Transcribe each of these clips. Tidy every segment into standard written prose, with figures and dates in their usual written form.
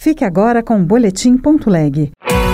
Fique agora com o Boletim.leg.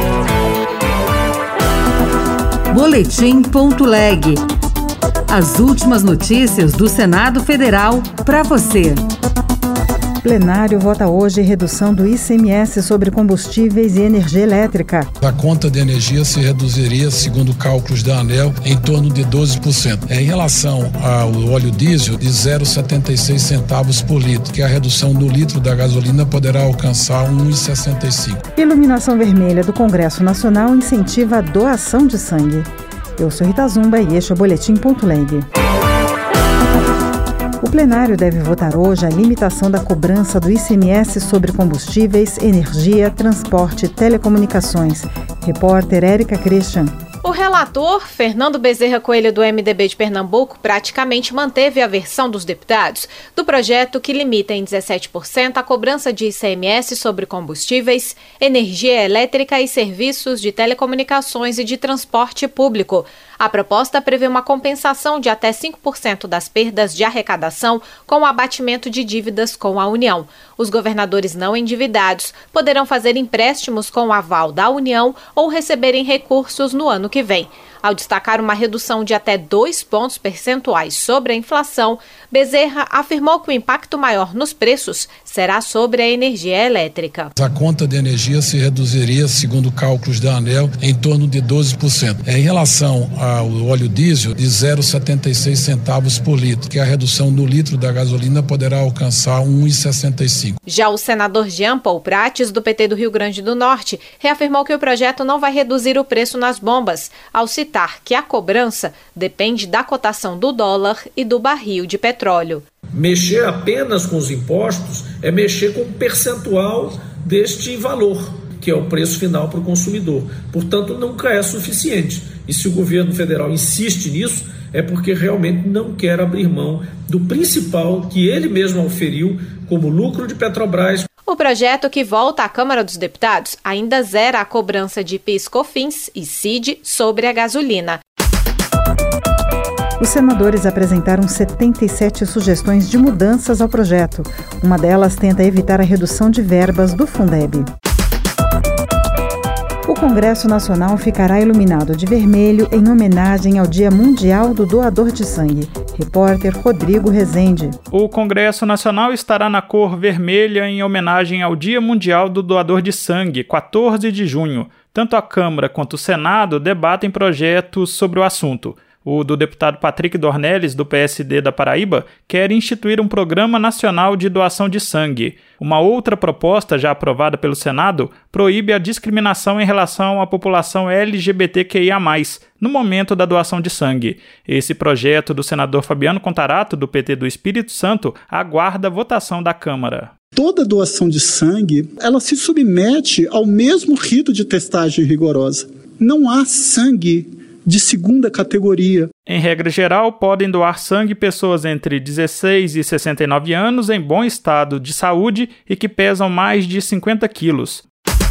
Boletim.leg. As últimas notícias do Senado Federal para você. O plenário vota hoje redução do ICMS sobre combustíveis e energia elétrica. A conta de energia se reduziria, segundo cálculos da ANEEL, em torno de 12%. Em relação ao óleo diesel, de 0,76 centavos por litro, que a redução do litro da gasolina poderá alcançar 1,65. Iluminação vermelha do Congresso Nacional incentiva a doação de sangue. Eu sou Rita Zumba e este é o Boletim.leg. O plenário deve votar hoje a limitação da cobrança do ICMS sobre combustíveis, energia, transporte e telecomunicações. Repórter Érica Christian. O relator, Fernando Bezerra Coelho, do MDB de Pernambuco, praticamente manteve a versão dos deputados do projeto que limita em 17% a cobrança de ICMS sobre combustíveis, energia elétrica e serviços de telecomunicações e de transporte público. A proposta prevê uma compensação de até 5% das perdas de arrecadação com o abatimento de dívidas com a União. Os governadores não endividados poderão fazer empréstimos com o aval da União ou receberem recursos no ano que vem. Ao destacar uma redução de até 2 pontos percentuais sobre a inflação, Bezerra afirmou que o impacto maior nos preços será sobre a energia elétrica. A conta de energia se reduziria, segundo cálculos da ANEEL, em torno de 12%. Em relação ao óleo diesel, de 0,76 centavos por litro, que a redução do litro da gasolina poderá alcançar 1,65. Já o senador Jean Paul Prates, do PT do Rio Grande do Norte, reafirmou que o projeto não vai reduzir o preço nas bombas, ao citar que a cobrança depende da cotação do dólar e do barril de petróleo. Mexer apenas com os impostos é mexer com o percentual deste valor, que é o preço final para o consumidor. Portanto, nunca é suficiente. E se o governo federal insiste nisso, é porque realmente não quer abrir mão do principal que ele mesmo auferiu como lucro de Petrobras. O projeto, que volta à Câmara dos Deputados, ainda zera a cobrança de PIS/COFINS e CID sobre a gasolina. Os senadores apresentaram 77 sugestões de mudanças ao projeto. Uma delas tenta evitar a redução de verbas do Fundeb. O Congresso Nacional ficará iluminado de vermelho em homenagem ao Dia Mundial do Doador de Sangue. Repórter Rodrigo Rezende. O Congresso Nacional estará na cor vermelha em homenagem ao Dia Mundial do Doador de Sangue, 14 de junho. Tanto a Câmara quanto o Senado debatem projetos sobre o assunto. O do deputado Patrick Dornelles, do PSD da Paraíba, quer instituir um programa nacional de doação de sangue. Uma outra proposta, já aprovada pelo Senado, proíbe a discriminação em relação à população LGBTQIA+, no momento da doação de sangue. Esse projeto do senador Fabiano Contarato, do PT do Espírito Santo, aguarda a votação da Câmara. Toda doação de sangue, ela se submete ao mesmo rito de testagem rigorosa. Não há sangue de segunda categoria. Em regra geral, podem doar sangue pessoas entre 16 e 69 anos em bom estado de saúde e que pesam mais de 50 quilos.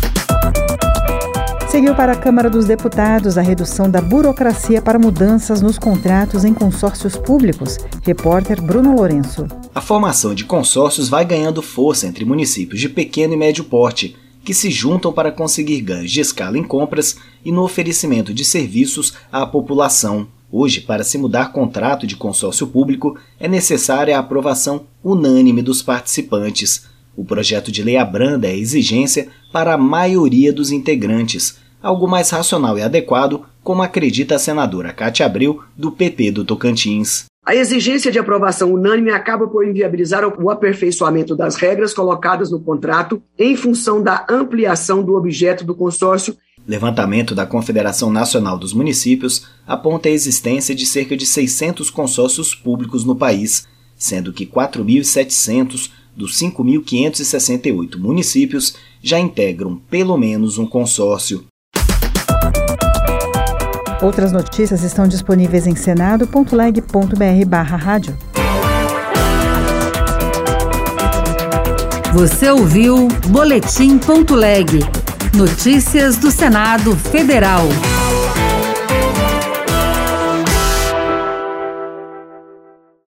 Seguiu para a Câmara dos Deputados a redução da burocracia para mudanças nos contratos em consórcios públicos. Repórter Bruno Lourenço. A formação de consórcios vai ganhando força entre municípios de pequeno e médio porte, que se juntam para conseguir ganhos de escala em compras e no oferecimento de serviços à população. Hoje, para se mudar contrato de consórcio público, é necessária a aprovação unânime dos participantes. O projeto de lei abranda a exigência para a maioria dos integrantes, algo mais racional e adequado, como acredita a senadora Cátia Abreu, do PP do Tocantins. A exigência de aprovação unânime acaba por inviabilizar o aperfeiçoamento das regras colocadas no contrato em função da ampliação do objeto do consórcio. Levantamento da Confederação Nacional dos Municípios aponta a existência de cerca de 600 consórcios públicos no país, sendo que 4.700 dos 5.568 municípios já integram pelo menos um consórcio. Outras notícias estão disponíveis em senado.leg.br/rádio. Você ouviu Boletim.leg. Notícias do Senado Federal.